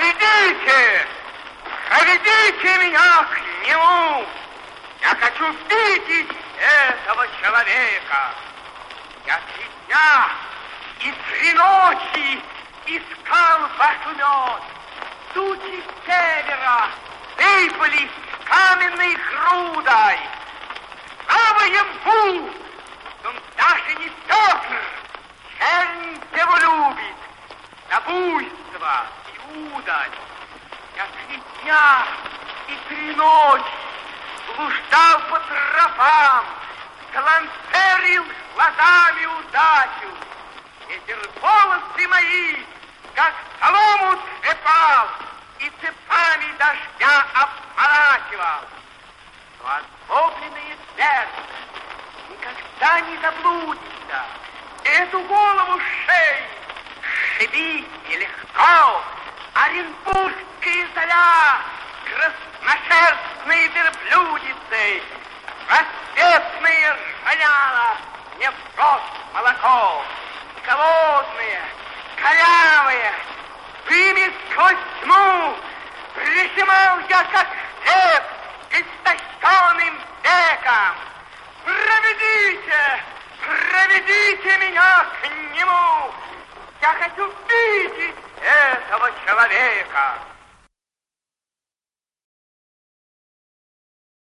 Проведите! Проведите меня к нему! Я хочу видеть этого человека. Я 3 дня и 3 ночи искал ваш мед. Тучи севера сыпались каменной грудой. Слава ему! Он даже не Петр, чернь его любит, на буйство и удаль. Я 3 дня и 3 ночи блуждал по тропам, галантерил глазами удачу. Ветер волосы мои, как солому трепал, и цепами дождя обворачивал. Но озлобленное сердце никогда не заблудится. Эту голову шеи шибить нелегко. Оренбургская заря, красношерстные верблюдицы, рассветные рояла, не в рост молоко, голодные, корявые, ими сквозь тьму прижимал я, как хлеб, истощенным веком. Проведите, проведите меня к нему. Я хочу видеть этого человека.